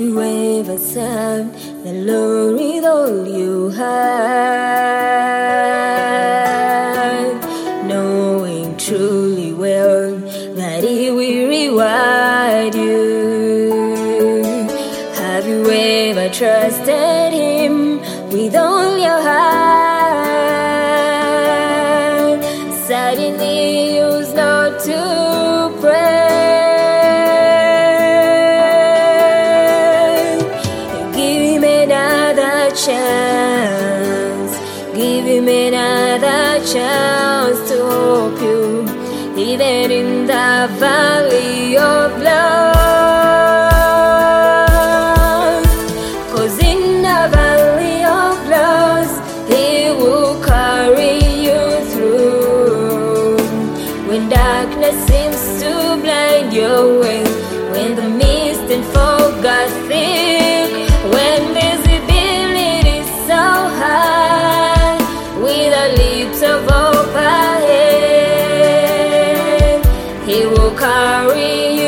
you ever served the Lord with all you have, knowing truly well that He will reward you? Have you ever trusted Him with all your heart? Suddenly used not to pray. Give Him another chance to hope you, even in the valley of loss. 'Cause in the valley of loss, He will carry you through. When darkness seems to blind your way, when the mist and fog are thick, when visibility is so high, with a lips of hope ahead, He will carry you.